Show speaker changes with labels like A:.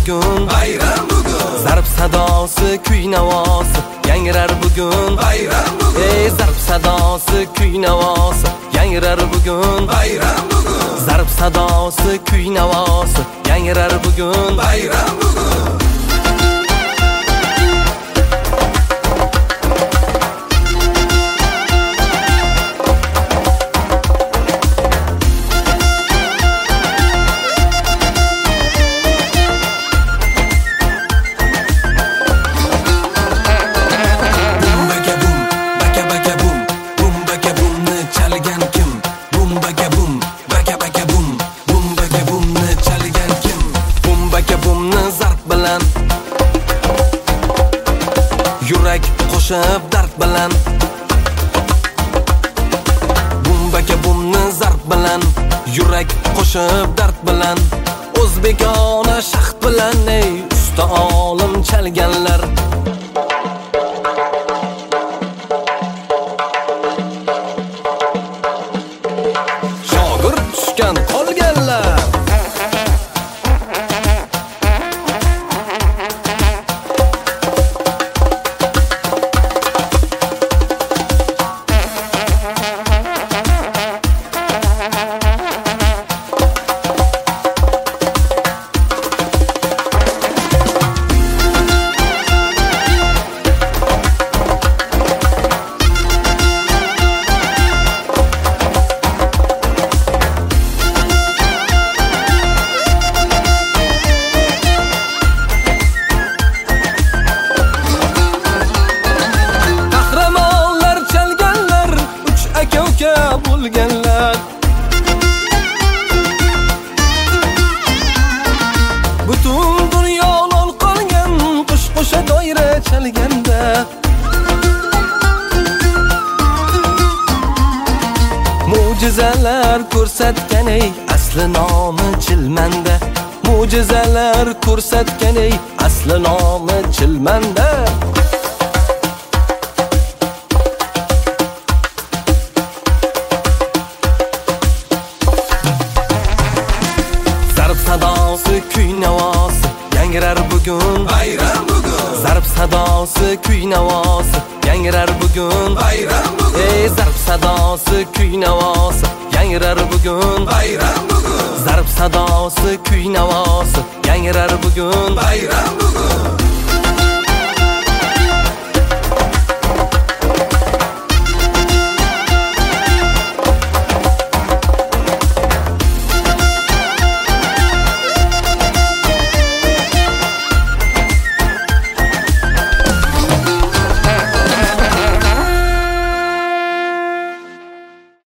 A: bugun,
B: bayram bugun.
A: zarb sadosi, kuy navosi yangirar bugun,
B: bayram bugun.
A: ey zarb sadosi, kuy navosi yangirar bugun,
B: bayram bugun.
A: zarb sadosi, kuy navosi yangirar bugun,
B: bayram bugun.
A: Yurak qo'shib dard bilan, bumbaga bumni zarb bilan, yurak qo'shib dard bilan, o'zbekona shaxt bilan ey usta olim chalganlar. Shogird tushgan qolganlar. Bo'lganlar butun dunyo lol qolgan, qush qo'sha doira chalganda, mo'jizalar ko'rsatgan ey asli nomi Chilmanda, mo'jizalar ko'rsatgan ey asli nomi Chilmanda. Zarb sadosi, kuy navosi yangirar bugun,
B: bayram bugun.
A: zarb sadosi, kuy navosi yangirar bugun,
B: bayram bugun.
A: ey zarb sadosi, kuy navosi yangirar bugun,
B: bayram bugun.
A: zarb sadosi, kuy navosi yangirar bugun,
B: bayram bugun.